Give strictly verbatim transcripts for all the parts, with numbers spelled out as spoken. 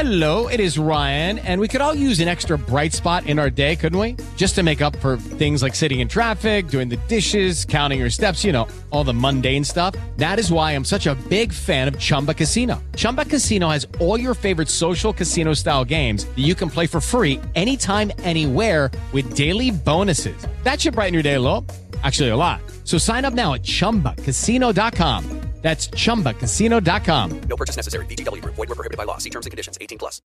Hello, it is Ryan, and we could all use an extra bright spot in our day, couldn't we? Just to make up for things like sitting in traffic, doing the dishes, counting your steps, you know, all the mundane stuff. That is why I'm such a big fan of Chumba Casino. Chumba Casino has all your favorite social casino-style games that you can play for free anytime, anywhere with daily bonuses. That should brighten your day a little. Actually, a lot. So sign up now at chumba casino dot com. That's chumba casino dot com. No purchase necessary. V G W Group. Void where prohibited by law. See terms and conditions. eighteen plus.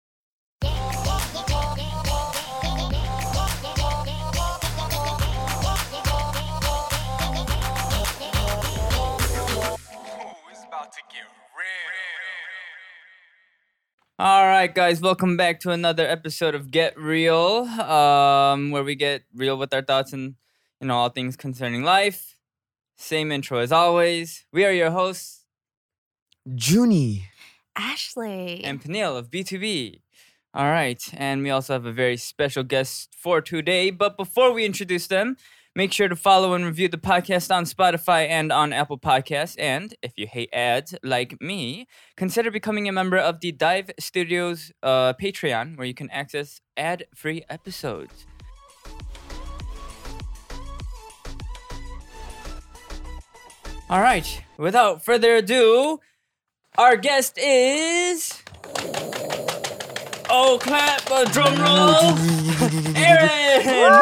All right, guys, welcome back to another episode of Get Real, um, where we get real with our thoughts and, you know, all things concerning life. Same intro as always. We are your hosts, Junie, Ashley, and Peniel of B two B. All right, and we also have a very special guest for today. But before we introduce them, make sure to follow and review the podcast on Spotify and on Apple Podcasts. And if you hate ads like me, consider becoming a member of the Dive Studios uh, Patreon, where you can access ad-free episodes. All right, without further ado, our guest is... Oh, clap, uh, drum roll, Aaron!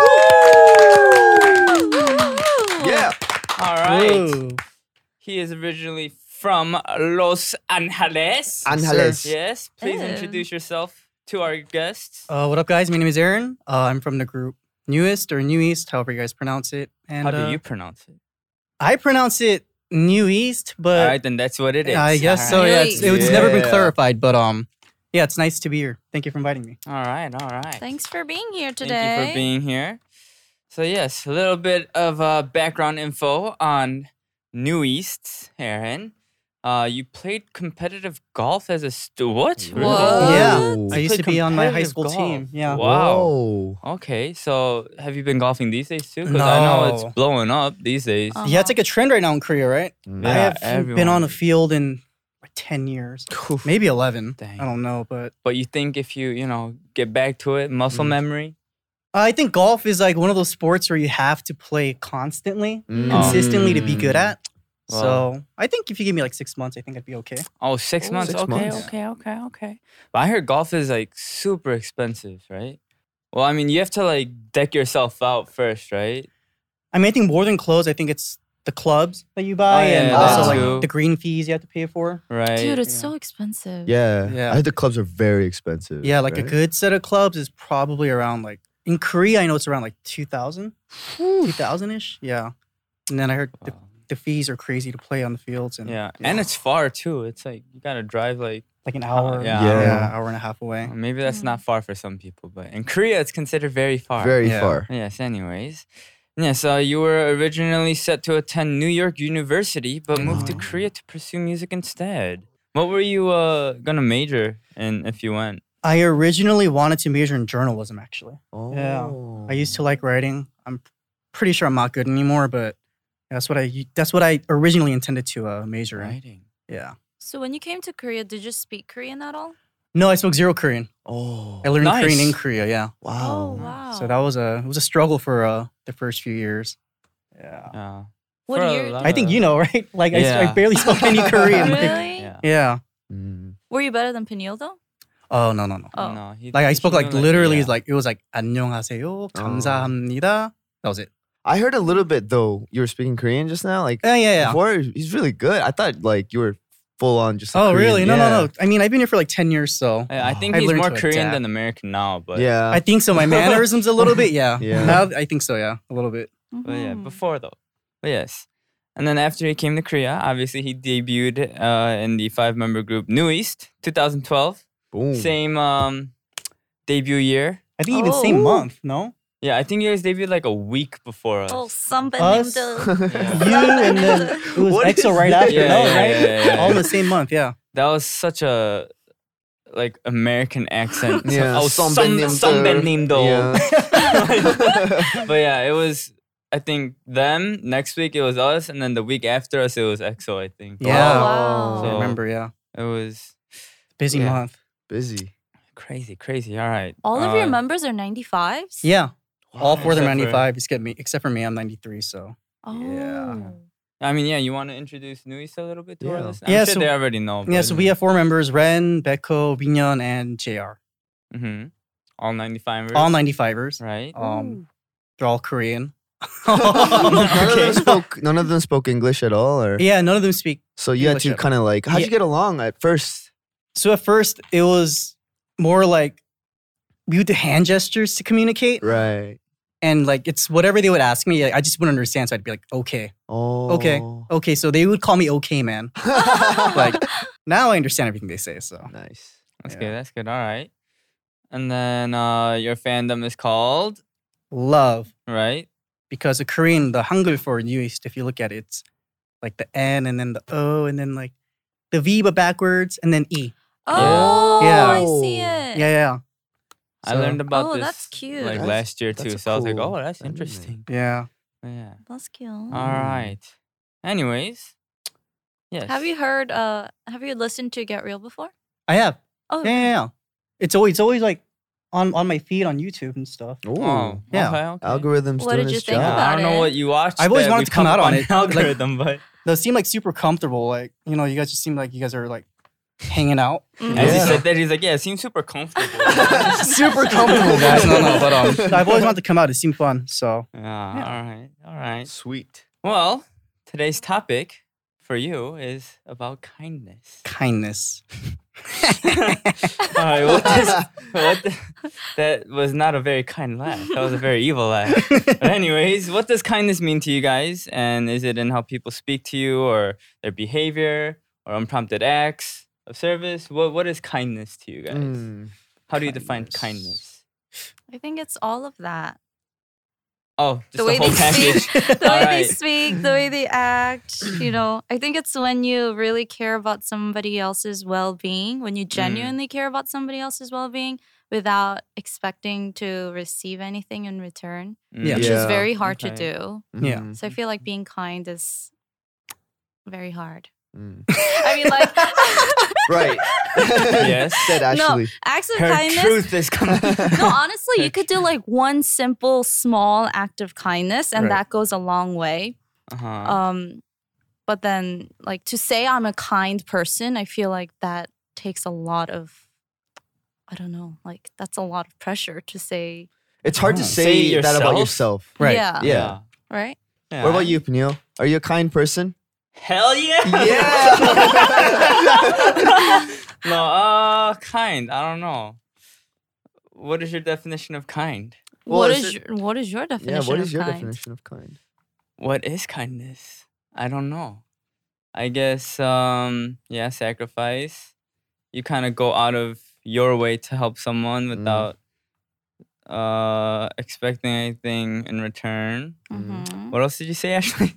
Yeah. All right. Whoa. He is originally from Los Angeles. Angeles. Yes, please Ew. introduce yourself to our guests. Uh, what up, guys? My name is Aaron. Uh, I'm from the group Newest or New East, however you guys pronounce it. And How do uh, you pronounce it? I pronounce it New East, but All right, then that's what it is. I guess All so. right. Yeah, it's, it's never been Yeah. clarified, but um, yeah, it's nice to be here. Thank you for inviting me. All right, all right. thanks for being here today. Thank you for being here. So yes, a little bit of uh, background info on New East, Aaron. Uh, you played competitive golf as a stu- what? Whoa. Yeah, Whoa. I used to be on my high Competitive school golf. team. Yeah. Wow. Whoa. Okay, so have you been golfing these days too? Because I know No. it's blowing up these days. Uh, Yeah, it's like a trend right now in Korea, right? Mm. I Yeah, have been everyone. on a field in like ten years, maybe eleven. Dang. I don't know, but But you think if you, you know, get back to it, muscle Mm. memory? I think golf is like one of those sports where you have to play constantly, Mm. consistently to be good at. Wow. So I think if you give me like six months, I think I'd be okay. Oh, six Oh, months? six okay, months. okay, okay, okay. But I heard golf is like super expensive, right? Well, I mean, you have to like deck yourself out first, right? I mean, I think more than clothes, I think it's the clubs that you buy Oh, yeah, and that also too. like the green fees you have to pay for. Right. Dude, it's Yeah. so expensive. Yeah. Yeah. I heard the clubs are very expensive. Yeah, like a right? good set of clubs is probably around like, in Korea, I know it's around like two thousand, two thousand-ish. Yeah. And then I heard the, Wow. the fees are crazy to play on the fields. And Yeah. and it's far too. It's like you gotta drive like like an hour, yeah. yeah, Yeah. hour and a half away. well, maybe that's not far for some people, but in Korea it's considered very far. Very Yeah. far. Yes, anyways. Yes, uh, you were originally set to attend New York University, but moved to Oh. Korea to pursue music instead. What were you uh, gonna major in if you went? I originally wanted to major in journalism, actually. Oh. Yeah. I used to like writing. I'm pretty sure I'm not good anymore, but that's what I that's what I originally intended to uh, major in. Writing. Yeah. So when you came to Korea, did you speak Korean at all? No, I spoke zero Korean. Oh. I learned Korean in Nice. Korea. Yeah. Oh, Wow. wow. So that was a it was a struggle for uh, the first few years. Yeah. Yeah. What For a year- lot I think of- you know, right? Like I, s- I Yeah. barely spoke any Korean. Like, Really? Yeah. yeah. Mm. Were you better than Peniel though? Oh no no no. Oh. No, he- Like I he spoke knew, like literally yeah. like it was like 안녕하세요, 감사합니다. That was it. I heard a little bit though. You were speaking Korean just now. Like Yeah yeah yeah. before, he's really good. I thought like you were full on just. a Oh Korean- really? No yeah. no no. I mean I've been here for like ten years, so I I think I've he's learned more to Korean adapt. than American now, but Yeah. I think so. My mannerisms a little bit, yeah. Yeah. Now I think so, yeah, a little bit. But yeah, Mhm. before though. But yes. And then after he came to Korea, obviously he debuted uh, in the five-member group New East, twenty twelve. Boom. Same um, debut year. I think even Oh. same month, no? Yeah, I think you guys debuted like a week before us. Oh, Us? 선배님들. You and then it was What EXO is right that? after, Yeah, no, yeah, right? yeah, yeah, yeah. All in the same month, yeah. That was such a like American accent. Yeah. Oh, 선배님들. 선배님들. Yeah. But yeah, it was. I think them. Next week it was us, and then the week after us it was EXO. I think. Yeah. wow. I remember, yeah. It was Busy Yeah. month. Busy. Crazy, crazy. All right. All of your Uh, members are ninety-fives? Yeah. All four of them are Except for- ninety-five, except me. Except for me, I'm ninety-three. So Oh. Yeah. I mean, yeah, you want to introduce Nuis a little bit to our Yeah. listeners? I'm Yeah, sure so- they already know. yeah. So we have four members: Ren, Beko, Binyon, and J R. hmm All ninety-five. All ninety-fivers. Right. Um, they're all Korean. none, of Okay. them spoke, none of them spoke English at all, or Yeah, none of them speak. so you had English to at all. kind of like, how'd Yeah. you get along at first? So at first, it was more like we would do hand gestures to communicate, Right. and like it's whatever they would ask me, I just wouldn't understand. So I'd be like, okay, Oh. Okay. okay. So they would call me okay, man. Like now I understand everything they say. So Nice. That's Yeah. good. That's good. All right. And then uh, your fandom is called, love. right? Because the Korean, the Hangul for Nuist, if you look at it, it's like the N and then the O and then like the V but backwards and then E. Oh, Yeah. I see it. Yeah, yeah, I So- learned about Oh, this that's cute. like That's- last year too. that's a So I was like, cool oh, that's dynamic. interesting. yeah. Yeah. That's cute. All right. Anyways. Yes. Have you heard, uh, have you listened to Get Real before? I have. Oh, Yeah, yeah, yeah. It's always, it's always like on on my feed on YouTube and stuff. Ooh. Oh, Yeah. Okay, okay. Algorithms What doing did you its think job. Yeah, about I don't know it? what you watched. I've always that wanted we to come pop out up on it. the Like- algorithm, but Those seem like super comfortable. Like you know, you guys just seem like you guys are like hanging out. Mhm. as he Yeah. said that, he's like, yeah, it seems super comfortable. Super comfortable, guys. No, no, but um, I've always wanted to come out. It seemed fun. So Yeah, all right, all right. Sweet. Well, today's topic for you is about kindness. kindness. All right, what does, what the- that was not a very kind laugh. That was a very evil laugh. But anyways, what does kindness mean to you guys? And is it in how people speak to you or their behavior or unprompted acts of service? What What is kindness to you guys? Mm. How do you define kindness. kindness? I think it's all of that. Oh, just The the, way whole they package. speak, the All way they right. speak, the way they act. You know, I think it's when you really care about somebody else's well-being, when you genuinely care about somebody else's well-being without expecting to receive anything in return, Yeah. which Yeah. is very hard Okay. to do. Yeah. Mhm. So I feel like being kind is very hard. Mm. I mean, like, Right. Yes. Said Ashley. acts of Her kindness. truth is coming. No, honestly, you could do like one simple, small act of kindness, and Right. that goes a long way. Uh-huh. Um, but then, like, to say I'm a kind person, I feel like that takes a lot of, I don't know, like that's a lot of pressure to say. It's hard to Oh. say, Say that about yourself? yourself. Right. Yeah. Yeah. Right. Yeah. What about you, Peniel? Are you a kind person? Hell yeah. Yeah. No, uh, kind. I don't know. What is your definition of kind? Well, what is is it- your, what is your Yeah, definition what of is your kind? definition of kind? What is kindness? I don't know. I guess, um, yeah, sacrifice. You kind of go out of your way to help someone without uh expecting anything in return. Mhm. What else did you say, Ashley?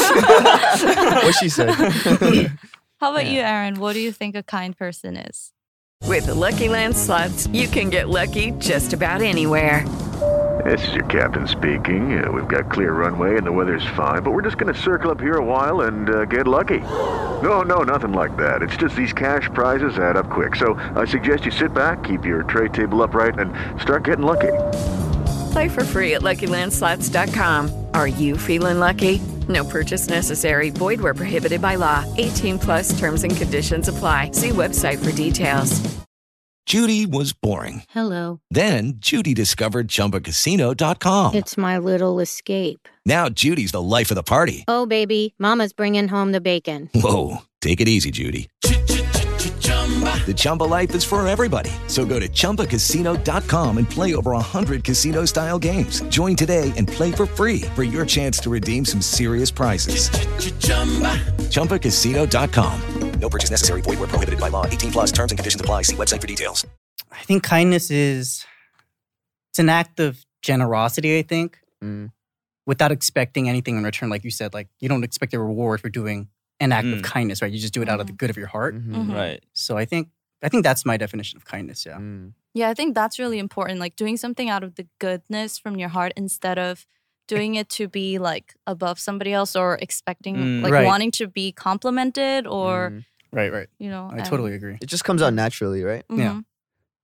What she said. How about Yeah. you, Aaron? What do you think a kind person is? With the Lucky Land Slots, you can get lucky just about anywhere. This is your captain speaking. Uh, we've got clear runway and the weather's fine, but we're just going to circle up here a while and uh, get lucky. No, no, nothing like that. It's just these cash prizes add up quick. So I suggest you sit back, keep your tray table upright, and start getting lucky. Play for free at Lucky Land Slots dot com. Are you feeling lucky? No purchase necessary. Void where prohibited by law. eighteen plus terms and conditions apply. See website for details. Judy was boring. Hello. Then Judy discovered Chumba Casino dot com. It's my little escape. Now Judy's the life of the party. Oh, baby, mama's bringing home the bacon. Whoa, take it easy, Judy. The Chumba life is for everybody. So go to Chumba Casino dot com and play over one hundred casino-style games. Join today and play for free for your chance to redeem some serious prizes. Chumba Casino dot com. No purchase necessary. Void where prohibited by law. eighteen plus terms and conditions apply. See website for details. I think kindness is it's an act of generosity, I think, Mm. without expecting anything in return. Like you said, like you don't expect a reward for doing an act of Mm. kindness, right? You just do it out of the good of your heart. Mhm. Mhm. Right. So I think I think that's my definition of kindness, yeah. Mm. Yeah, I think that's really important. Like doing something out of the goodness from your heart instead of doing it to be like above somebody else or expecting, Mm. like Right. wanting to be complimented or, Mm. Right, right. you know. I and- totally agree. It just comes out naturally, right? Yeah. Mhm.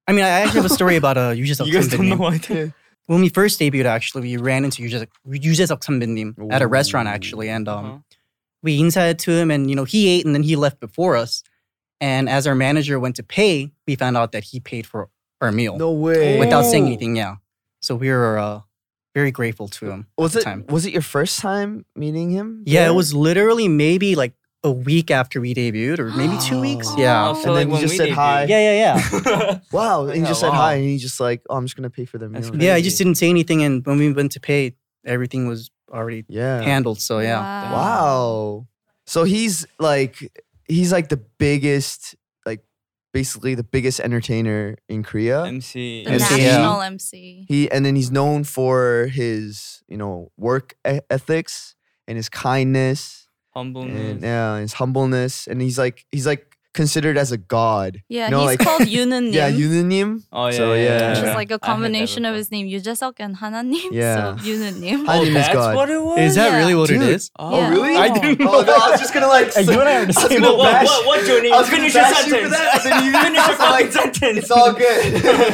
I mean, I actually have a story about uh, Yujeseok You guys don't know Sunbin. what When we first debuted, actually, we ran into Yujeseok Yujeseok Sunbin at a restaurant, Ooh. actually, and um, Uh-huh. we insited to him, and you know, he ate and then he left before us. And as our manager went to pay, we found out that he paid for our meal No way. without saying Oh. anything. Yeah, so we were uh, very grateful to him. Was at it the time. was it your first time meeting him? Yeah, there? it was literally maybe like a week after we debuted, or maybe two weeks. Oh. Yeah. Oh, so And like then you when just we said hi. Yeah, yeah, yeah. Wow, and he Yeah, just said wow. hi, and he just like, oh, I'm just gonna pay for their meal. That's and Yeah, I Crazy. just didn't say anything, and when we went to pay, everything was already Yeah. handled. So yeah. Wow. So he's like he's like the biggest, like basically the biggest entertainer in Korea. M C. The M C, national M C. He and then he's known for his, you know, work e- ethics and his kindness Humbleness. and yeah, his humbleness, and he's like he's like considered as a god. Yeah, You know, he's like- called Yununim. Yeah, Yununim. Oh yeah, So, yeah, yeah. Which yeah. is like I a heard that combination of before. his name, Yujeseok and Hananim. Yeah. So Yununim. Oh, Hanim is that's God. what it was. Is that Yeah. really what Dude. it is? Oh, Yeah. really? I didn't know Oh, no, I was just gonna like. Hey, you and I are the I was same gonna What, bash- what, what, Johnny? I was gonna Finish your bash you for sentence. that, but then you Finish your I was like, fucking sentence. It's all good.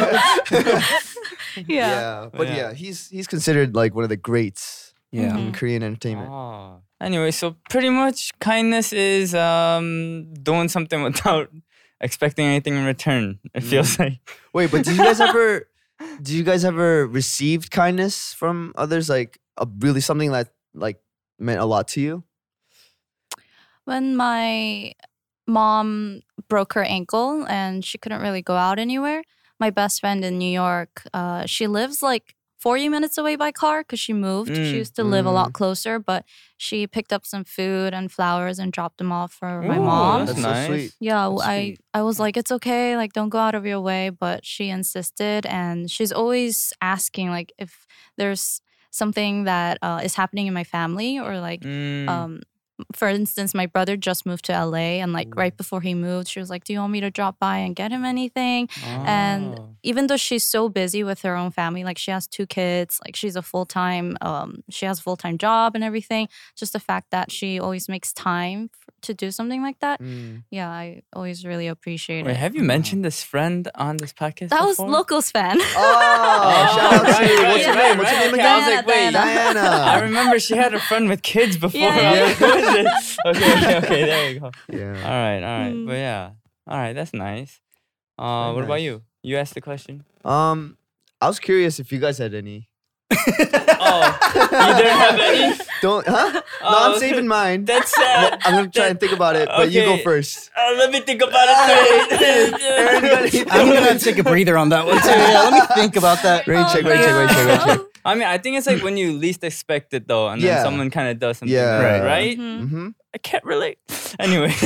Yeah. yeah, but Yeah. yeah, he's he's considered like one of the greats Yeah. Mhm. in Korean entertainment. Oh. Anyway, so pretty much kindness is um doing something without expecting anything in return. It feels like. Wait, but did you guys ever, did you guys ever received kindness from others? Like a, really something that like meant a lot to you? When my mom broke her ankle and she couldn't really go out anywhere, my best friend in New York, uh, she lives like forty minutes away by car because she moved. Mm, She used to live a lot closer, but she picked up some food and flowers and dropped them off for my Ooh, mom. That's That's so nice. sweet. Yeah, w- That's I sweet. I was like, it's okay, like don't go out of your way, but she insisted, and she's always asking like if there's something that uh, is happening in my family or like Mm. um for instance, my brother just moved to L A, and like right before he moved, she was like, do you want me to drop by and get him anything? And Oh. even though she's so busy with her own family, like she has two kids, like she's a full-time um she has a full-time job and everything, just the fact that she always makes time f- to do something like that, Mm. yeah, I always really appreciate Wait, it. have you mentioned this friend on this podcast? That was before? Locals fan. Oh, shout out to right, you. right, What's your right, name? What's your right. name Okay, I again? was like, wait, Diana. Diana. I remember she had a friend with kids before. Yeah, I was yeah. like, who is it? Okay, okay, okay, there we go. Yeah. All right, all right. Mm. But yeah. All right, that's nice. Uh, Very what about nice. you? You asked the question. Um, I was curious if you guys had any. Oh, you didn't have any? Don't, huh? No, Oh, I'm saving mine. That's sad. I'm gonna try and think about it, but you go Okay. first. Uh, let me think about it. Aaron, you got anything? I'm gonna take a breather on that one too. Yeah, let me think about that. Rain check, rain check, rain check, rain check. I mean, I think it's like when you least expect it though, and Yeah. then someone kind of does something, Yeah. right? Right. right? Mhm. Mm-hmm. I can't relate. Anyways,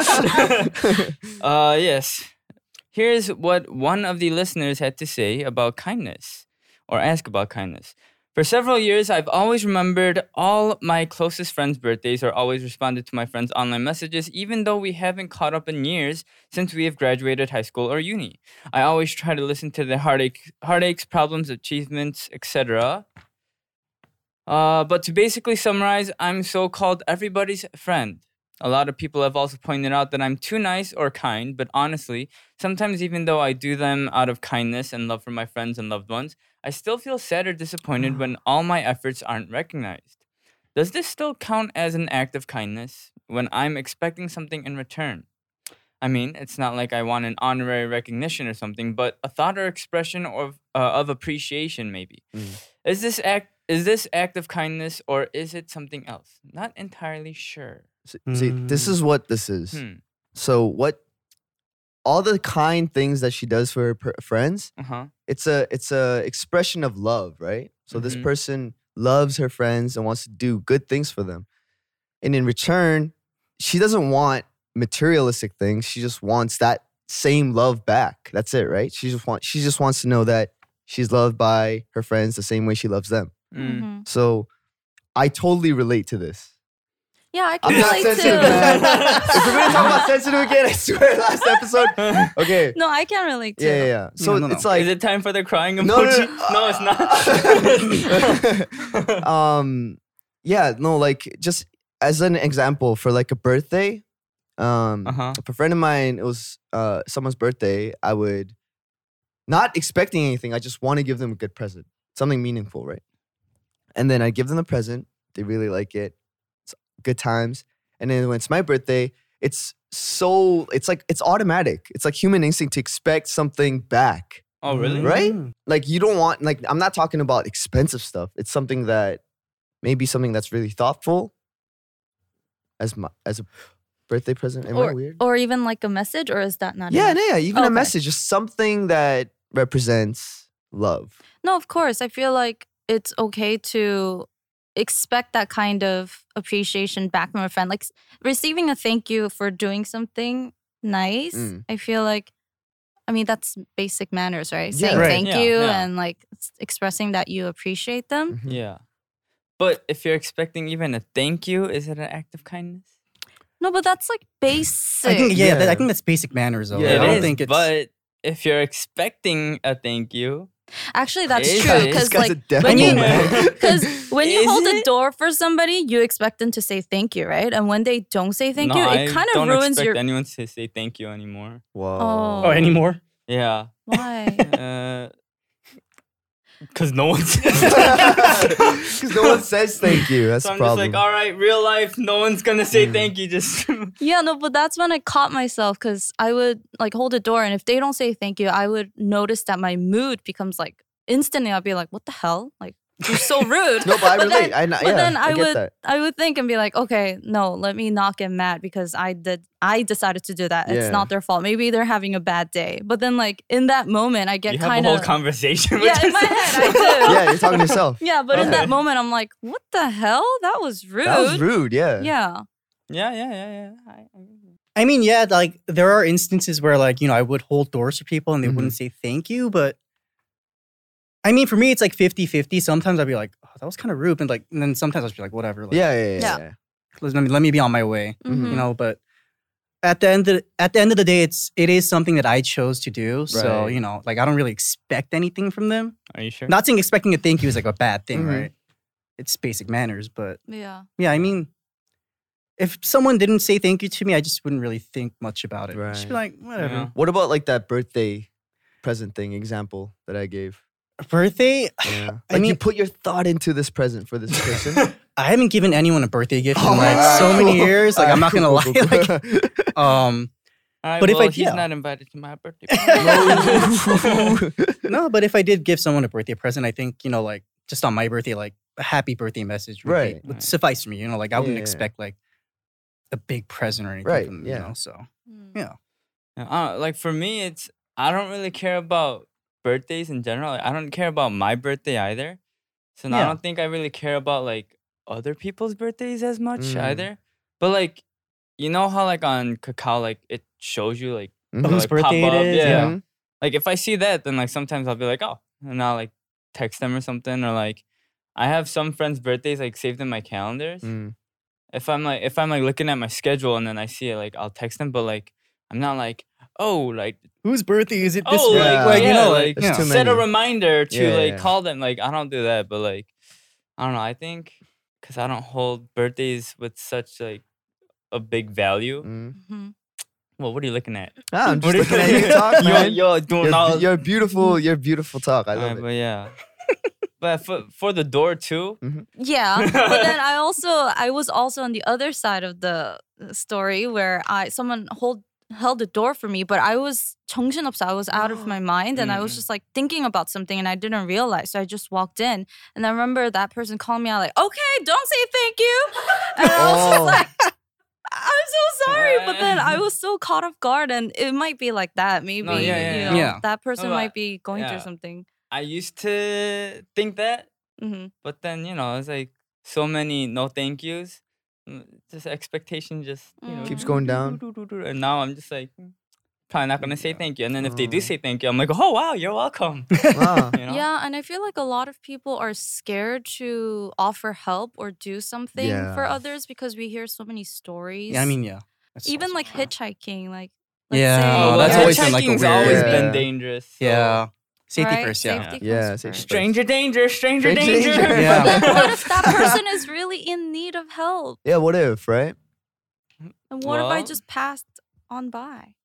uh, yes. Here's what one of the listeners had to say about kindness, or ask about kindness. For several years, I've always remembered all my closest friends' birthdays or always responded to my friends' online messages, even though we haven't caught up in years since we have graduated high school or uni. I always try to listen to their heartache, heartaches, problems, achievements, et cetera. Uh, but to basically summarize, I'm so-called everybody's friend. A lot of people have also pointed out that I'm too nice or kind, but honestly, sometimes even though I do them out of kindness and love for my friends and loved ones, I still feel sad or disappointed when all my efforts aren't recognized. Does this still count as an act of kindness when I'm expecting something in return? I mean, it's not like I want an honorary recognition or something, but a thought or expression of uh, of appreciation maybe. Mm. Is this act is this act of kindness or is it something else? Not entirely sure. See, see, this is what this is. Hmm. So what? All the kind things that she does for her per- friends, Uh-huh. it's a it's a expression of love, right? So this Mhm. person loves her friends and wants to do good things for them, and in return, she doesn't want materialistic things. She just wants that same love back. That's it, right? She just wants she just wants to know that she's loved by her friends the same way she loves them. Mm. Mhm. So I totally relate to this. Yeah, I can I'm not relate sensitive, too. man. If we're gonna talk about sensitive again, I swear, last episode. Okay. No, I can relate too. Yeah, yeah, yeah. So No, no, no. it's like Is it time for the crying emoji? No, no, no. No, it's not. um yeah, no, like just as an example for like a birthday, um Uh-huh. for a friend of mine, it was uh someone's birthday, I would not expecting anything. I just want to give them a good present, something meaningful, right? And then I give them the present. They really like it. It's good times. And then when it's my birthday, it's so, it's like, it's automatic. It's like human instinct to expect something back, Oh, really? right? Mm. Like you don't want, like, I'm not talking about expensive stuff. It's something that, maybe something that's really thoughtful as my, as a birthday present. Am I Or, weird? or even like a message, or is that not Yeah, enough? no, yeah, even a Okay. message, just something that represents love. No, of course. I feel like it's okay to expect that kind of appreciation back from a friend. Like s- receiving a thank you for doing something nice. Mm. I feel like, I mean, that's basic manners, right? Yeah. Saying Right. thank Yeah, you yeah. and like s- expressing that you appreciate them. Mhm. Yeah. But if you're expecting even a thank you, is it an act of kindness? No, but that's like basic. I think yeah, that- Yeah. I think that's basic manners though. Yeah. I It don't is, think it's but if you're expecting a thank you, Actually, that's Is true it? This because guy's like a devil, when you man. because when you Is hold the it? door for somebody, you expect them to say thank you, right? And when they don't say thank no, you, I it kind of don't ruins expect your. anyone to say thank you anymore. Whoa. oh anymore. Yeah. Why? Uh, Because no one says Because no one says thank you. That's So the I'm just problem. like, all right, real life, no one's gonna say Mm. thank you. Just Yeah, no, but that's when I caught myself because I would like hold the door, and if they don't say thank you, I would notice that my mood becomes like instantly. I'd be like, "What the hell? Like you're so rude." No, but I relate. Then, I kn- but yeah, then I I, get would that. I would think and be like, "Okay, no, let me not get mad because I did I decided to do that. Yeah. It's not their fault. Maybe they're having a bad day." But then like in that moment, I get you have a kind whole of conversation. yeah with in my yourself. head. I do. Yeah, you're talking to yourself. Yeah, but in Okay. that moment, I'm like, "What the hell? That was rude." That was rude, yeah. Yeah. Yeah, yeah, yeah, yeah. I, I mean, yeah, like there are instances where like, you know, I would hold doors for people and they Mhm. wouldn't say thank you, but I mean, for me, it's like fifty-fifty. Sometimes I'd be like, oh, that was kind of rude. And like, and then sometimes I'd be like, whatever. Like, Yeah, yeah, yeah. Yeah. yeah. let me, let me be on my way, Mhm. you know, but at the end of, at the end of the day, it's, it is something that I chose to do. So, Right. you know, like I don't really expect anything from them. Are you sure? Not saying expecting a thank you is like a bad thing, Mhm. right? It's basic manners, but Yeah. yeah, I mean, if someone didn't say thank you to me, I just wouldn't really think much about it. I'd just be Right. like, whatever. Yeah. What about like that birthday present thing example that I gave? Birthday, Yeah. I Like you mean- put your thought into this present for this person. I haven't given anyone a birthday gift Oh, in like so many wow. years. Like I'm not gonna lie. Cool, cool, cool, cool. Like, um, All right, but if well, I- he's yeah. not invited to my birthday. no, but if I did give someone a birthday present, I think you know, like just on my birthday, like a happy birthday message would, be- Right. would Right. suffice for me. You know, like I wouldn't Yeah. expect like a big present or anything. Right, From, yeah. You know, so Mm. yeah. Uh, like for me, it's I don't really care about birthdays in general. Like, I don't care about my birthday either. So now I Yeah. don't think I really care about like other people's birthdays as much Mm. either. But like, you know how like on Kakao, like it shows you like Mhm. it'll, Whose like, pop birthday it up, is, Yeah. yeah. Mhm. Like if I see that, then like sometimes I'll be like, oh, and I'll like text them or something, or like I have some friends' birthdays like saved in my calendars. Mm. If I'm like if I'm like looking at my schedule and then I see it, like I'll text them, but like I'm not like, oh, like Whose birthday is it this oh, week? like, Yeah. Like, yeah, you know, like like There's yeah. too set a many. reminder to Yeah, like yeah. call them. Like I don't do that, but like I don't know. I think because I don't hold birthdays with such like a big value. Mm. Mhm. Well, what are you looking at? Ah, I'm What just are looking at you talk, Yo, man. yo, doing You're, all. you're beautiful. You're beautiful talk. I love Alright, it. But yeah, but for for the door too. Yeah, but then I also I was also on the other side of the story where I someone hold held the door for me, but I was 정신없어. I was out of my mind, and I was Mm. just like thinking about something, and I didn't realize. So I just walked in, and I remember that person calling me out like, "Okay, don't say thank you," and I was Oh. just like. I'm so sorry, but then I was so caught off guard, and it might be like that. Maybe yeah, yeah, you yeah. know Yeah. that person No, might but- be going yeah. through something. I used to think that, hmm but then you know it's like so many no thank yous. Mm, Just expectation just you know Keeps going down. and now I'm just like mm, probably not gonna say thank you. And then if they do Oh. say thank you, I'm like, oh wow, you're welcome. Wow. You know? Yeah, and I feel like a lot of people are scared to offer help or do something for Yeah. others because we hear so many stories. Yeah, I mean, yeah. That's even also like true. hitchhiking, like let's Yeah, say, oh, well, that's always been like a hitchhiking's weird- always Yeah. been dangerous. so- Yeah. Safety right? first, yeah. Safety Yeah, comes safety first. first. Stranger danger, stranger, Stranger danger. danger. Yeah. But then what if that person is really in need of help? Yeah, what if, right? And what if I Well- just passed on by?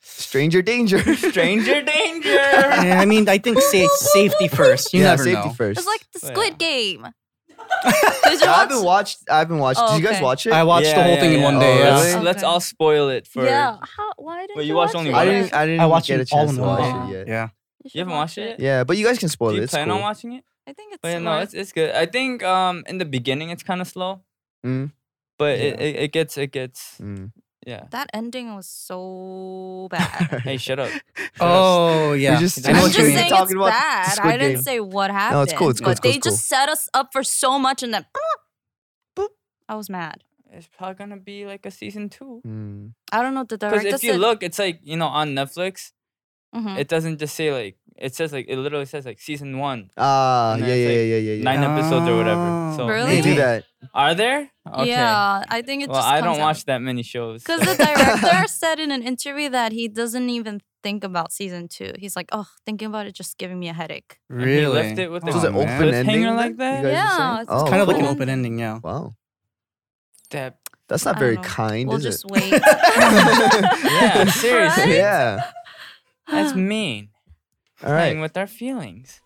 Stranger danger. Stranger danger. Yeah, I mean, I think sa- safety first. You yeah, never safety know. first. It's like the Oh, yeah. Squid Game. Did you I haven't watch? watched. I haven't watched. Oh, Did you guys okay. watch it? I watched the Yeah, whole yeah, thing in yeah. one Oh, day. really? Yeah. Let's Okay. all spoil it for. Yeah. How? Why didn't Wait, you you watch watched only it? I one? didn't. I didn't I watched get a it all chance in to one watch day. it yet. Yeah. You You haven't should watched watch it? Yeah, but you guys can spoil Do it. you It's plan cool. on watching it? I think it's. But yeah, no, worth- it's it's good. I think um in the beginning it's kind of slow, Mm, but it, Yeah. it it gets it gets mm. yeah. That ending was so bad. Hey, shut up. Oh yeah. just- I know I'm what just you saying mean. it's Talking about bad. Squid I didn't Game. say what happened. No, it's cool, it's cool, But it's cool, they it's just set us up for so much, and then boop, I was mad. It's probably gonna be like a season two. Mm. I don't know. The Because director if you said. look, it's like you know on Netflix, Mhm. it doesn't just say like it says like it literally says like season one, Ah, And yeah, then yeah, it's yeah, like yeah, yeah, yeah. nine episodes or whatever. So Oh, Really? They do maybe. that. are there? Okay. Yeah, I think it Well, just. I comes don't out. watch that many shows. Because the director said in an interview that he doesn't even think about season two. He's like, oh, thinking about it just giving me a headache. And he Really? left it with the So is it Oh, man. open ending? cliffhanger then, like you that? guys are Yeah, saying? it's Oh, Kind of like an cool. open ending, yeah. Wow, that that's not I very don't know. kind, We'll is just it? wait. yeah, seriously, Right? Yeah. that's mean. All Playing right. with our feelings.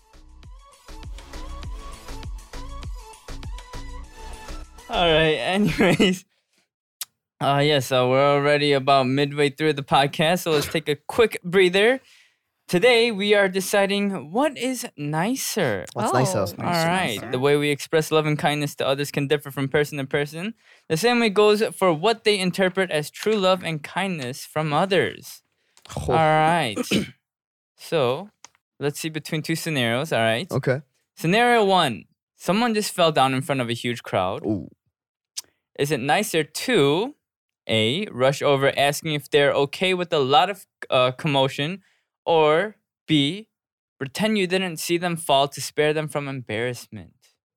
All right. Anyways, uh, yeah. So we're already about midway through the podcast, so let's take a quick breather. Today we are deciding what is nicer. What's nice Oh. house? All right. The way we express love and kindness to others can differ from person to person. The same way goes for what they interpret as true love and kindness from others. All right. So let's see between two scenarios. All right. Okay. Scenario one: someone just fell down in front of a huge crowd. Ooh. Is it nicer to A, rush over asking if they're okay with a lot of uh, commotion, or B, pretend you didn't see them fall to spare them from embarrassment?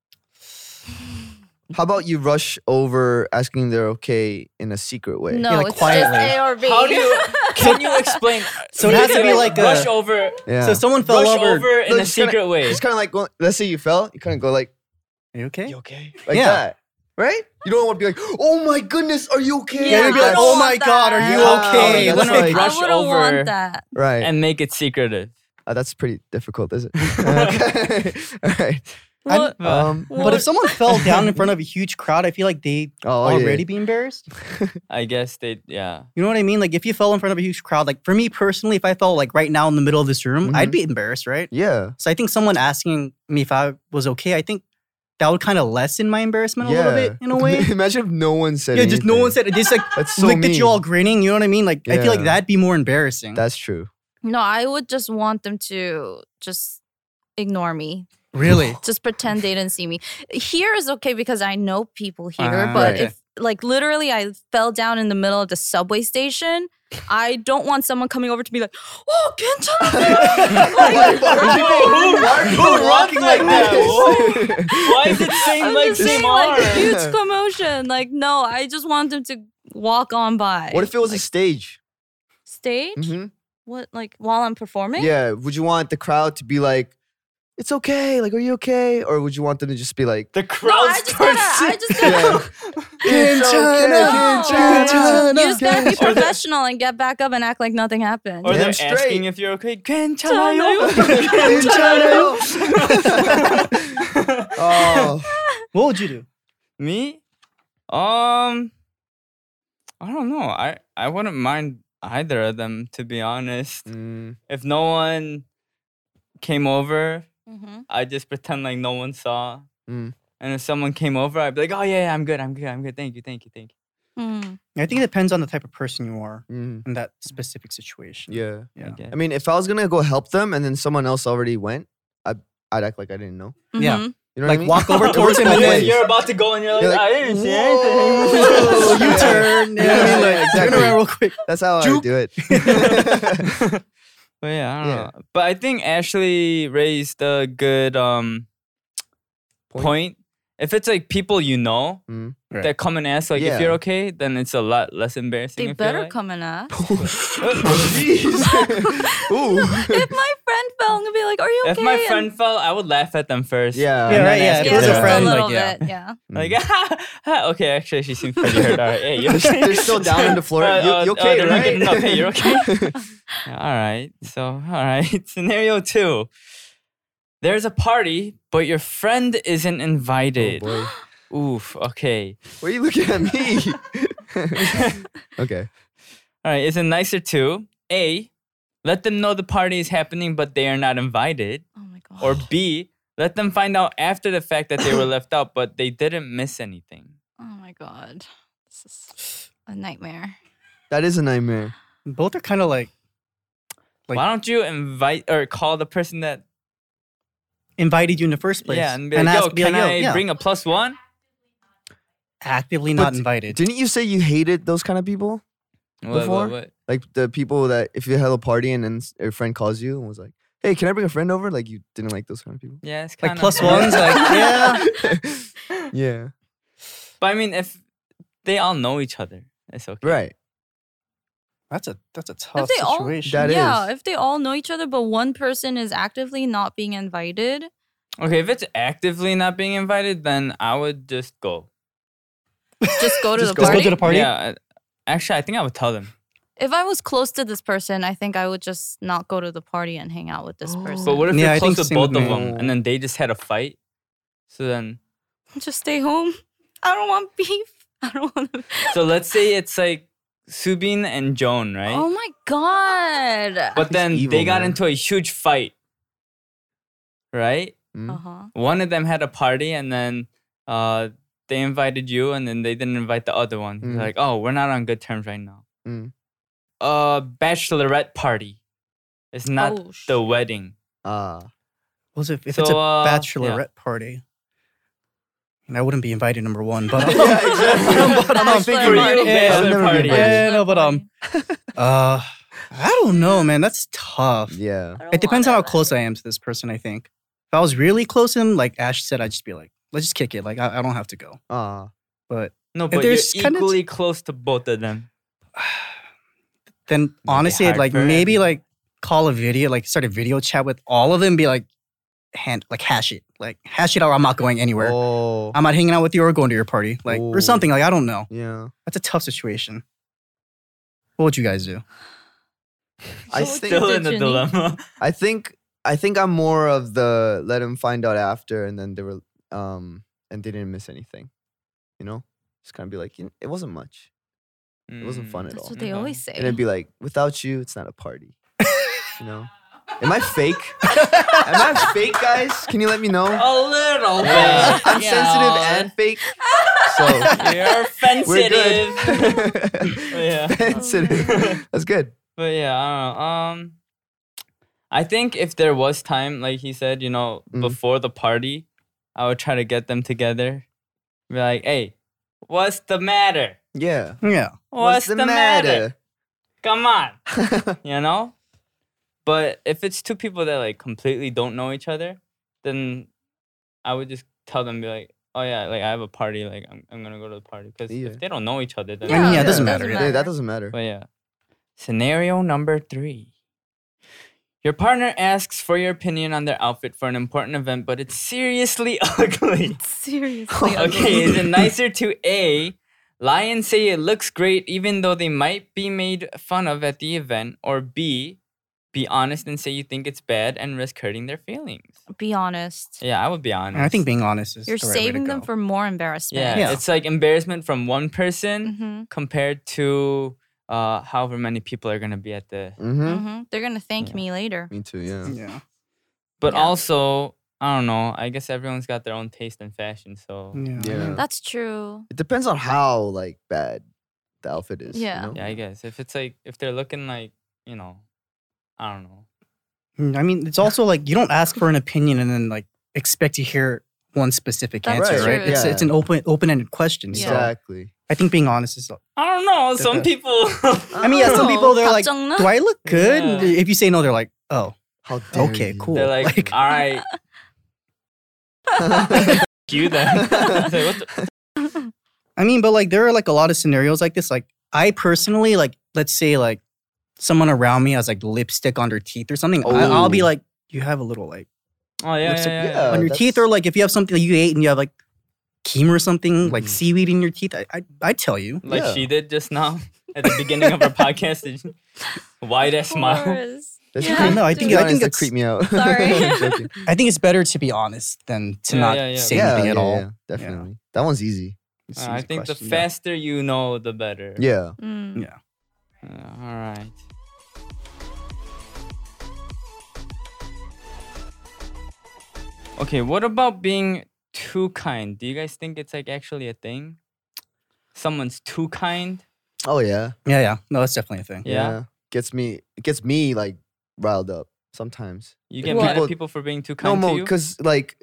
How about you rush over asking they're okay in a secret way? No, Yeah, like it's quietly. just A or B. How do you? Can you explain? So it has to be like a- rush over. Yeah. So someone fell Rush over. over in No, a just kinda- secret way. It's kind of like, going, let's say you fell, you kind of go like, Are you okay? you okay? Like Yeah. that. Right? You don't want to be like, oh my goodness, are you okay? Yeah, you'd be I like, don't oh my want god, are you that. okay? Yeah, That's Like- like- I rush wouldn't over want that. Right. and make it secretive. Uh, that's pretty difficult, is it? okay. All right. What? Um, But if someone fell down in front of a huge crowd, I feel like they oh, yeah. already be embarrassed. I guess they, yeah. You know what I mean? Like if you fell in front of a huge crowd, like for me personally, if I fell like right now in the middle of this room, Mhm. I'd be embarrassed, right? Yeah. So I think someone asking me if I was okay, I think that would kind of lessen my embarrassment a yeah. little bit in a way. Imagine if no one said Yeah, just no anything. one said it. Just like That's so looked at you mean. all grinning. You know what I mean? Like I feel like Yeah. that'd be more embarrassing. That's true. No, I would just want them to just ignore me. really. Just pretend they didn't see me. Here is okay because I know people here, Ah, but right. if like literally I fell down in the middle of the subway station, I don't want someone coming over to be like, oh, Kenta. Like, Who walking like that? Why is it same I'm leg, just same saying, arm? like huge commotion. Like, no, I just want them to walk on by. What if it was a like, stage? stage? hmm What, like while I'm performing? Yeah. Would you want the crowd to be like, it's okay. Like, are you okay? Or would you want them to just be like, The No, crowd I just gotta, starts. I just gotta, it's okay. No. Kintana, you just gotta be Or the- professional and get back up and act like nothing happened. Or Damn they're straight. asking if you're okay. Kenta Oh. What would you do? Me? Um, I don't know. I, I wouldn't mind either of them, to be honest. Mm, If no one came over, Mm-hmm. I just pretend like no one saw. mm. And if someone came over, I'd be like, oh, yeah, yeah, I'm good. I'm good. I'm good. Thank you. Thank you. Thank you. Mm. I think it depends on the type of person you are Mm. in that specific situation. Yeah. Yeah. I guess. I mean, if I was gonna go help them and then someone else already went, I'd, I'd act like I didn't know. Yeah. Mhm. You know Like what I mean? walk over It towards works him and both then ways. You're about to go and you're like, You're like, I didn't see Whoa, anything. you turn. You know what I mean? Like Exactly. turn around real quick. That's how I Juke. do it. But yeah, I don't Yeah. know. But I think Ashley raised a good um Point. point. If it's like people you know Mm. Right. that come and ask like Yeah. if you're okay, then it's a lot less embarrassing. They I feel better like. come and ask. Jeez. Ooh. If my friend fell and be like, are you okay. If my and- friend fell, I would laugh at them first. Yeah. Yeah, and right, then yeah, ask if if it was a they're just friend, a like, little yeah. bit, yeah. Like, okay, actually, she seems pretty hurt. All right, hey, you okay? They're still down on the floor. Uh, You, uh, you uh, okay, they're not right? getting up. Hey, you're okay? Yeah, all right. So, all right. Scenario two. There's a party, but your friend isn't invited. Oh, boy. Oof. Okay. Why are you looking at me? Okay. All right. Is it nicer to A, let them know the party is happening, but they are not invited? Oh my god. Or B, let them find out after the fact that they were left out, but they didn't miss anything. Oh my god. This is a nightmare. That is a nightmare. Both are kind of like Like- Why don't you invite or call the person that invited you in the first place. yeah and be like, yo, ask- be can like, yo, I yeah. bring a plus one? actively not But invited? Didn't you say you hated those kind of people? What, Before? what, what? Like the people that if you had a party and then s- your friend calls you and was like, "Hey, can I bring a friend over?" Like you didn't like those kind of people. Yeah, it's Like kind plus ones, like yeah. Yeah. But I mean, if they all know each other, it's okay. Right. That's a that's a tough If they all, situation. That yeah, is. if they all know each other, but one person is actively not being invited. Okay, if it's actively not being invited, then I would just go. Just go to Just the go. Just party. go to the party. Yeah, I- actually, I think I would tell them. If I was close to this person, I think I would just not go to the party and hang out with this person. But what if Yeah, I you're think close to same with both of me. them and then they just had a fight? So then, Just stay home. I don't want beef. I don't want to. so let's say it's like Subin and Joan, right? Oh my god. But then evil, they got man. into a huge fight, right? Mm. Uh huh. One of them had a party and then uh, they invited you and then they didn't invite the other one. Mm. Like, oh, we're not on good terms right now. Mm. Uh, bachelorette party. It's not Oh, sh- the wedding. Ah. Was it if it's a So, uh, bachelorette party? And I wouldn't be invited, number one. But Yeah, exactly. but, um, I'm Bachelor thinking- For you, party. Yeah, I'll bachelor never be party. invited. Yeah, no, but, um, uh, I don't know, man. That's tough. Yeah. I don't It depends on want how it. close I am to this person. I think if I was really close to him, like Ash said, I'd just be like, let's just kick it. Like I, I don't have to go. Ah. But No, but there's you're kinda- equally close to both of them. then honestly, I'd hard like for maybe him. like call a video, like start a video chat with all of them. Be like, hand like hash it, like hash it out. Or I'm not going anywhere. Oh. I'm not hanging out with you or going to your party, like Oh. or something. Like I don't know. Yeah. That's a tough situation. What would you guys do? I So think Still in the Jenny. dilemma. I think I think I'm more of the let him find out after and then they were um and they didn't miss anything. You know? Just kind of be like, "You know, it wasn't much. It wasn't fun at That's all." what they Okay. always say. And it'd be like, without you, it's not a party. You know? Am I fake? Am I fake, guys? Can you let me know? A little Yeah. bit. I'm you sensitive know. and fake. So You're we're sensitive. good. Yeah. Sensitive. That's good. But yeah, I don't know. Um, I think if there was time, like he said, you know, Mhm. before the party, I would try to get them together. Be like, hey, what's the matter? Yeah. Yeah. What's, the, matter? Come on, you know. But if it's two people that like completely don't know each other, then I would just tell them, be like, oh yeah, like I have a party, like I'm I'm gonna go to the party because Yeah. if they don't know each other, then I mean, yeah, it doesn't Yeah, matter. Yeah, that doesn't matter. But yeah. Scenario number three. Your partner asks for your opinion on their outfit for an important event, but it's seriously ugly. Seriously. Okay, is it nicer to A, lie and say it looks great even though they might be made fun of at the event, or B, be honest and say you think it's bad and risk hurting their feelings? Be honest. Yeah, I would be honest. And I think being honest is You're the right way to saving them go. for more embarrassment. yeah, Yeah. it's like embarrassment from one person Mm-hmm. compared to uh, however many people are gonna be at the. Mm-hmm. Mm-hmm. They're gonna thank Yeah. me later. Me too, yeah. Yeah. But Yeah. also, I don't know. I guess everyone's got their own taste in fashion, so Yeah. Yeah. That's true. It depends on how like bad the outfit is. Yeah. You know? yeah, I guess if it's like if they're looking like you know, I don't know. Mm, I mean, it's also like you don't ask for an opinion and then like expect to hear one specific That's answer, right? true. It's Yeah. it's an open open ended question. Yeah. So Exactly. I think being honest is. I don't know. Some Okay. people. I mean, yeah, some people they're like, 답정나? "Do I look good?" Yeah. If you say no, they're like, "Oh, How dare okay, you. cool." They're like, Like- all right, you then. It's like, what the- I mean, but like there are like a lot of scenarios like this. Like I personally, like let's say like someone around me has like lipstick on their teeth or something. I, I'll be Oh. like, "You have a little like Oh yeah, Looks yeah, like- yeah, yeah. on your that's- teeth, or like if you have something that you ate and you have like chemo or something, like Mhm. seaweed in your teeth, I I I'd tell you. Like Yeah. she did just now at the beginning of our podcast. Did you- Wide ass smile. course. That's Yeah. creep- No, I to think- be I honest, think that it's- creep me out. Sorry. I'm joking. I think it's better to be honest than to Yeah, not yeah, yeah. say yeah, anything yeah, at all. yeah, definitely. That one's easy. It's Uh, an I easy think the question, yeah. faster you know, the better. Yeah. Mm. Yeah. Uh, all right. Okay, what about being too kind? Do you guys think it's like actually a thing? Someone's too kind? Oh yeah. Yeah, yeah. No, that's definitely a thing. Yeah. Gets me. It gets me like riled up sometimes. You If get mad people- at people for being too No, kind to more you? because like,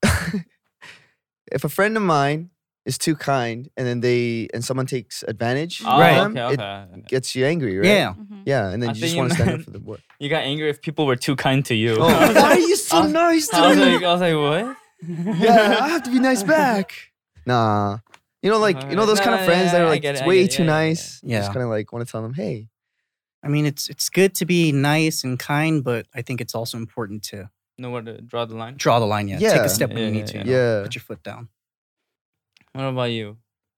if a friend of mine is too kind and then they and someone takes advantage Oh, of Right. them, okay, it okay. gets you angry, right? Yeah. Mhm. Yeah, and then I you just think want to you stand up meant- for the boy. You got angry if people were too kind to you. Oh, why are you so I- nice I to was me? like, I was like, what? Yeah, I have to be nice back. Nah. You know, like, you know those kind Nah, of friends that yeah, are I like, get it's it, I way get it, too yeah, yeah, yeah. nice. You Yeah. just kind of like want to tell them, hey. I mean, it's it's good to be nice and kind, but I think it's also important to Know where to draw the line? draw the line. Yeah, take Yeah. a step when Yeah, you need yeah, to. yeah. you know, Yeah. put your foot down. What about you?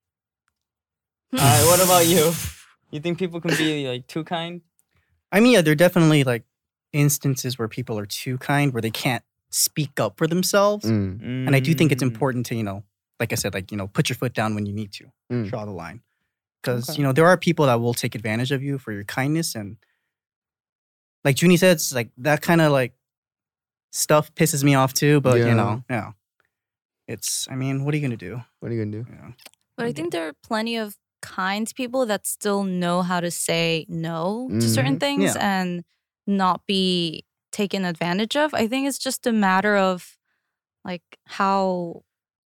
All right, what about you? You think people can be like too kind? I mean, yeah, there are definitely like instances where people are too kind, where they can't speak up for themselves. Mm. And I do think it's Mm. important to, you know, like I said, like, you know, put your foot down when you need to, Mm. draw the line. Because, Okay. you know, there are people that will take advantage of you for your kindness. And like Junie said, it's like that kind of like stuff pisses me off too. But, Yeah. you know, yeah. It's, I mean, what are you going to do? What are you going to do? Yeah. But I think there are plenty of kind people that still know how to say no to certain Mhm. things Yeah. and not be taken advantage of. I think it's just a matter of like how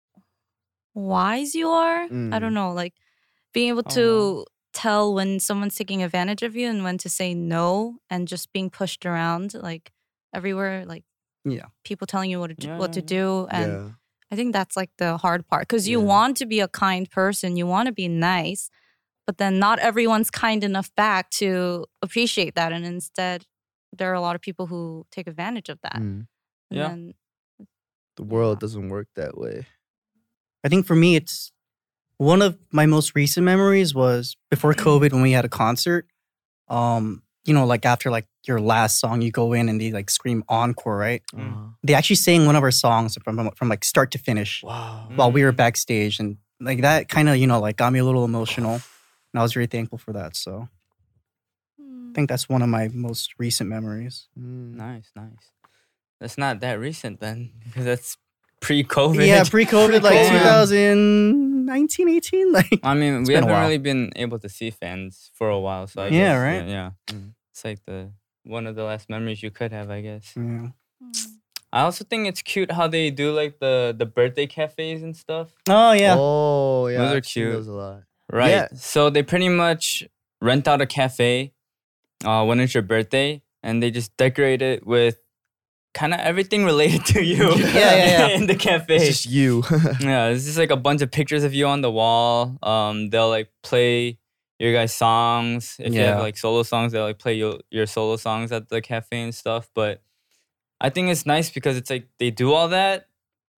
wise you are. I Mm. don't know, like being able Oh, to tell when someone's taking advantage of you and when to say no and just being pushed around like everywhere, like Yeah. people telling you what to do, Yeah, what to yeah, do and Yeah. I think that's like the hard part because you Yeah. want to be a kind person, you want to be nice, but then not everyone's kind enough back to appreciate that. And instead, there are a lot of people who take advantage of that. Mm. And Yeah. then, The world doesn't work that way. I think for me, it's one of my most recent memories was before COVID when we had a concert. Um, you know, like after like your last song, you go in and they like scream encore, right? Mm. They actually sang one of our songs from from, from like start to finish Wow. while we were backstage, and like that kind of you know like got me a little emotional, and I was very thankful for that. So I think that's one of my most recent memories. Mm. Nice, nice. That's not that recent then, because that's pre-COVID. Yeah, pre-COVID, like Pre-COVID. two thousand nineteen, eighteen, like I mean, It's we been a haven't while. really been able to see fans for a while, so I Yeah, guess, right? Yeah, yeah. Mm. It's like the one of the last memories you could have, I guess. yeah. I also think it's cute how they do like the the birthday cafes and stuff. Oh yeah, Oh, yeah. Those are I've seen cute. those a lot. Right. Yeah. So they pretty much rent out a cafe uh, when it's your birthday, and they just decorate it with kind of everything related to you. Yeah, yeah, yeah. in the cafe. It's just you. Yeah, it's just like a bunch of pictures of you on the wall. Um, they'll like play your guys' songs. If you have Yeah. like solo songs, they'll like play your your solo songs at the cafe and stuff. But I think it's nice because it's like they do all that.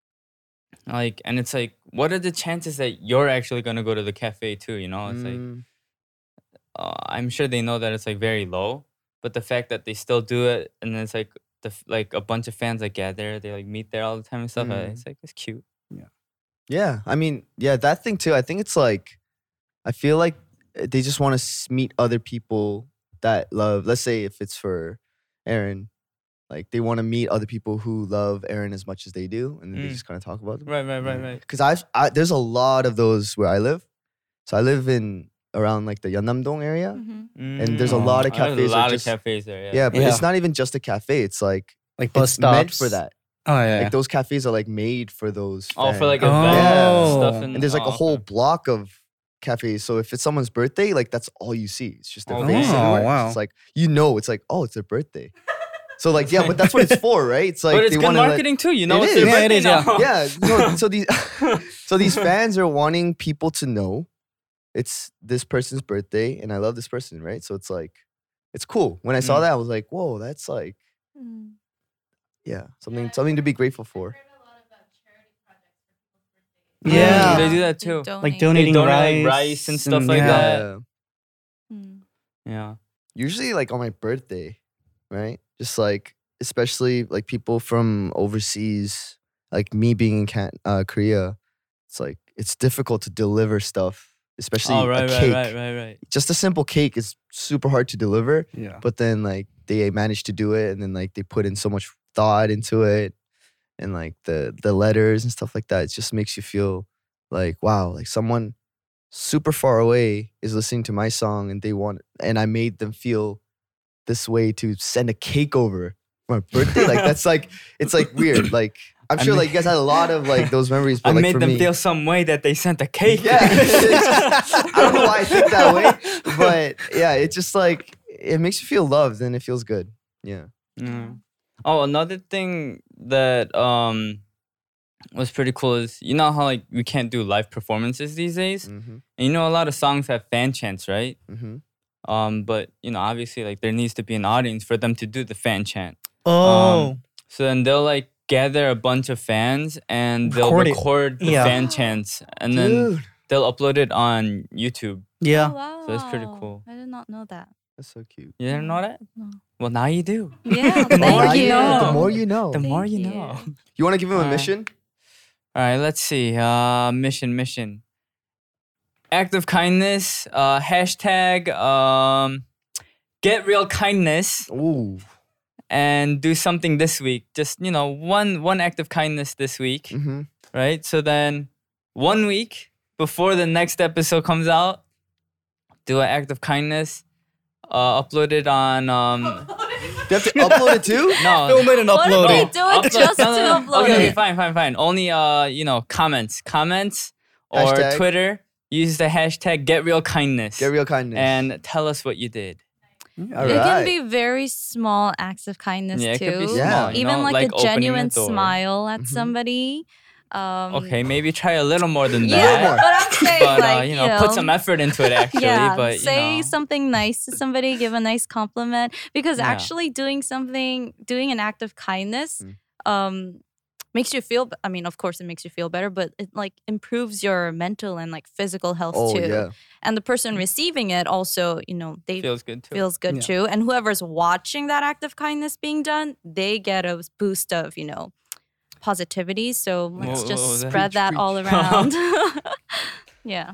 Like, and it's like, what are the chances that you're actually gonna go to the cafe too? You know, it's like Mm. uh, I'm sure they know that it's like very low, but the fact that they still do it, and then it's like the f- like a bunch of fans like gather, they like meet there all the time and stuff. uh, Mm. It's like it's cute. Yeah, I mean, yeah, that thing too. I think it's like, I feel like they just want to meet other people that love. Let's say if it's for Aaron, like they want to meet other people who love Aaron as much as they do, and then they Mm. just kind of talk about them. Right, right, right, right. Because I've I, there's a lot of those where I live. So I live in around like the Yeonnam-dong area, Mhm. and there's a Mm. lot of Oh, there's cafes. a that lot just, of cafes there. Yeah. Yeah, but Yeah. it's not even just a cafe. It's like like bus it's stops meant for that. Oh yeah, Like those cafes are like made for those. Oh, for like fans. events Oh. and stuff. And there's like oh, a whole okay. block of cafes. So if it's someone's birthday, like that's all you see. It's just their Oh, face damn. everywhere. wow. It's like you know, it's like oh, it's their birthday. So like yeah, but that's what it's for, right? It's like but it's they good wanna, like- marketing too. You know, It it's is. their Yeah, it birthday is, yeah. now. yeah. No, so these so these fans are wanting people to know it's this person's birthday, and I love this person, right? So it's like it's cool. When I saw Mm. that, I was like, whoa, that's like Mm. yeah, something something to be grateful for. Yeah. they do that too. Donate. Like They donating donate rice, like rice and stuff like yeah. that. Yeah. Mm. Yeah. Usually like on my birthday, right? Just like especially like people from overseas, like me being in Can- uh, Korea, it's like it's difficult to deliver stuff, especially Oh, right, a right, cake. right, right, right. Just a simple cake is super hard to deliver, Yeah. but then like they manage to do it, and then like they put in so much thought into it, and like the the letters and stuff like that. It just makes you feel like wow, like someone super far away is listening to my song, and they want, and I made them feel this way to send a cake over for my birthday. Like that's like it's like weird. Like I'm I sure ma- like you guys had a lot of like those memories, but I like made for them me, feel some way that they sent a cake. yeah. I don't know why I think that way, but yeah, it's just like it makes you feel loved and it feels good. Yeah. Mm. Oh, another thing that um was pretty cool is you know how like we can't do live performances these days, Mm-hmm. and you know a lot of songs have fan chants, right? Mm-hmm. Um, but you know obviously like there needs to be an audience for them to do the fan chant. Oh. Um, so then they'll like gather a bunch of fans and they'll Record it. record the Yeah. fan chants, and then Dude, they'll upload it on YouTube. yeah. Oh, wow. So that's pretty cool. I did not know that. that's so cute. You didn't know that? No. Well, now you do. Yeah, The more thank you you. know. The more you know. The more Thank you you. know. You want to give him a Alright. mission? All right, let's see. Uh, mission, mission. Act of kindness. Uh, hashtag. Um, get real kindness Ooh. and do something this week. Just you know, one one act of kindness this week, Mm-hmm. right? So then, one week before the next episode comes out, do an act of kindness. Uh, upload it on. Um, You have to upload it too? no. Film it and What upload if they it. do it Upload- just no, to no, no. upload okay, okay, it? fine, fine, fine. Only uh, you know, comments, comments, or Hashtag. Twitter. Use the hashtag Get Real Kindness Get real kindness. and tell us what you did. All It can right. be very small acts of kindness Yeah, it too. could be Yeah. small. you Even know, like, like a opening genuine door. smile at Mhm. somebody. Um, Okay, maybe try a little more than Yeah, that. more. but I'm saying But like uh, you know, put some effort into it actually. yeah, but you say know. something nice to somebody, give a nice compliment because Yeah. actually doing something, doing an act of kindness, Mm. um, makes you feel. I mean, of course, it makes you feel better, but it like improves your mental and like physical health Oh, too. yeah. And the person receiving it also, you know, they feels good too. feels good Yeah. too. And whoever's watching that act of kindness being done, they get a boost of, you know, positivity. So let's Whoa, just whoa, that- spread that all around. Yeah.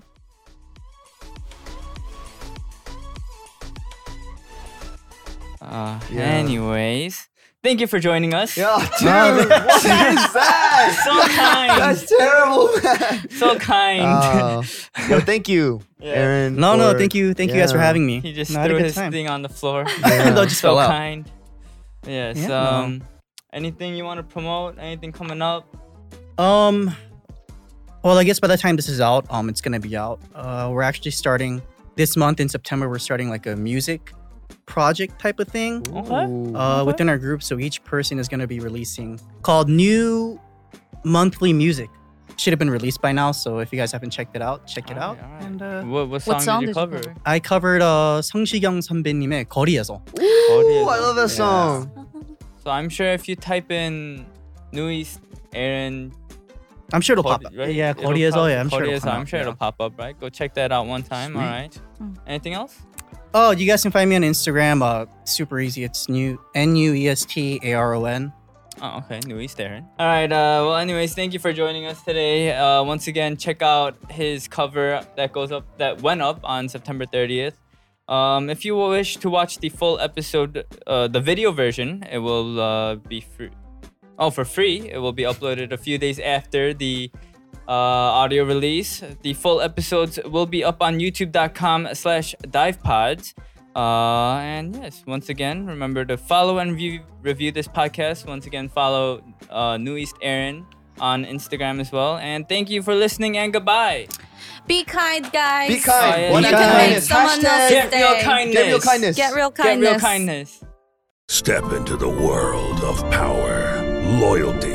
Uh, Yeah. Anyways, thank you for joining us. Yeah, dude, what is that? So kind. That's terrible, man. So kind. Uh, yo, thank you, Yeah. Aaron. No, no, for- thank you. Thank you guys for yeah. having me. He just No, I had a threw good his time. thing on the floor. Yeah. No, it just so fell out. kind. Yes. Yeah, no. um, anything you want to promote? Anything coming up? Um, well, I guess by the time this is out, um, it's gonna be out. Uh, we're actually starting this month in September. We're starting like a music project type of thing Okay. Ooh. uh, within our group. So each person is gonna be releasing called New Monthly Music. Should have been released by now. So if you guys haven't checked it out, check it out. Alright, alright. And uh, What, what song, What song did you did you cover? cover? I covered uh, 성시경 선배님의 거리에서. Ooh, I love that Yeah. song. So I'm sure if you type in New East Aaron, I'm sure it'll Kori- pop up. right? Yeah, It'll 거리에서. pop- Yeah, I'm sure it'll 거리에서, come I'm up, sure yeah. it'll pop up, right? Go check that out one time. All Sweet. right. Mm. Anything else? Oh, you guys can find me on Instagram. Uh, super easy. It's new N U E S T A R O N. Oh, okay. New East Aaron. All right. Uh, well, anyways, thank you for joining us today. Uh, once again, check out his cover that goes up, that went up on September thirtieth. Um, if you wish to watch the full episode, uh, the video version, it will uh, be free. Oh, for free. It will be uploaded a few days after the uh, audio release. The full episodes will be up on youtube.com slash divepods. Uh, and yes, once again, remember to follow and review, review this podcast. Once again, follow uh, New East Aaron on Instagram as well. And thank you for listening and goodbye. Be kind, guys. Be kind. Oh, yeah. One You act of can make kindness. someone Hashtag else's Get real day. kindness. Get real kindness. Get real Get kindness. real kindness. Step into the world of power, loyalty,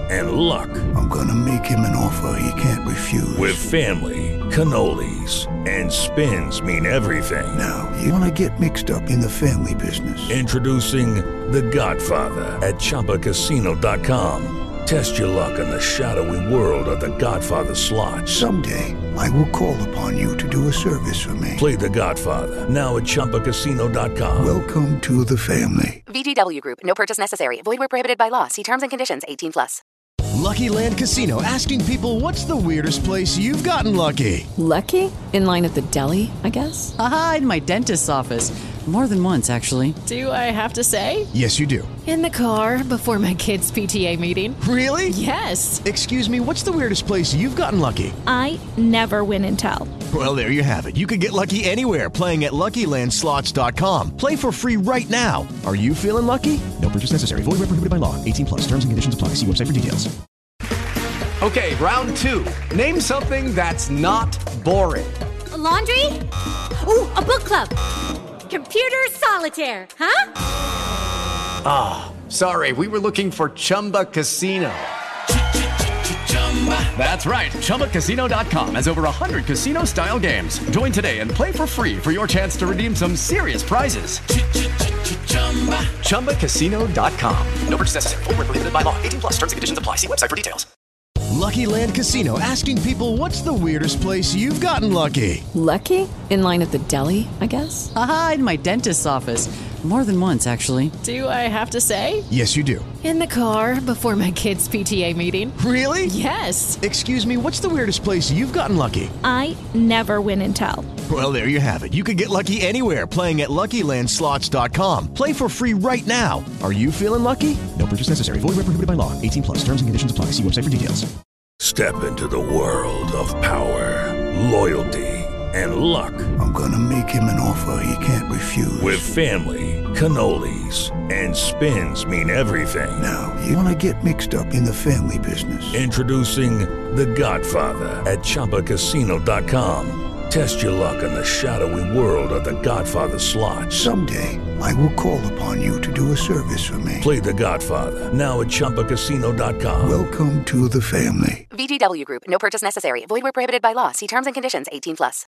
and luck. I'm gonna make him an offer he can't refuse. With family, cannolis, and spins mean everything. Now, you wanna get mixed up in the family business. Introducing The Godfather at Chumba Casino dot com. Test your luck in the shadowy world of The Godfather slot. Someday, I will call upon you to do a service for me. Play The Godfather now at Chumba Casino dot com. Welcome to the family. V G W Group. No purchase necessary. Void where prohibited by law. See terms and conditions. eighteen plus. Lucky Land Casino, asking people, what's the weirdest place you've gotten lucky? Lucky? In line at the deli, I guess? Aha, in my dentist's office. More than once, actually. Do I have to say? Yes, you do. In the car before my kids' P T A meeting. Really? Yes. Excuse me, what's the weirdest place you've gotten lucky? I never win and tell. Well, there you have it. You can get lucky anywhere, playing at Lucky Land Slots dot com. Play for free right now. Are you feeling lucky? No purchase necessary. Void where prohibited by law. eighteen plus. Terms and conditions apply. See website for details. Okay, round two. Name something that's not boring. A laundry? Ooh, a book club. Computer solitaire, huh? Ah, oh, sorry. We were looking for Chumba Casino. That's right. Chumba Casino dot com has over one hundred casino-style games. Join today and play for free for your chance to redeem some serious prizes. Chumba Casino dot com. No purchase necessary. Void where prohibited by law. eighteen plus. Terms and conditions apply. See website for details. Lucky Land Casino, asking people, what's the weirdest place you've gotten lucky? Lucky? In line at the deli, I guess? Aha, in my dentist's office. More than once, actually. Do I have to say? Yes, you do. In the car before my kids' P T A meeting. Really? Yes. Excuse me, what's the weirdest place you've gotten lucky? I never win and tell. Well, there you have it. You can get lucky anywhere, playing at Lucky Land Slots dot com. Play for free right now. Are you feeling lucky? No purchase necessary. Void where prohibited by law. eighteen plus. Terms and conditions apply. See website for details. Step into the world of power, loyalty, and luck. I'm gonna make him an offer he can't refuse. With family, cannolis, and spins mean everything. Now, you wanna get mixed up in the family business. Introducing The Godfather at Chumba Casino dot com. Test your luck in the shadowy world of The Godfather slot. Someday, I will call upon you to do a service for me. Play The Godfather now at Chumba Casino dot com. Welcome to the family. V G W Group. No purchase necessary. Void where prohibited by law. See terms and conditions. eighteen plus.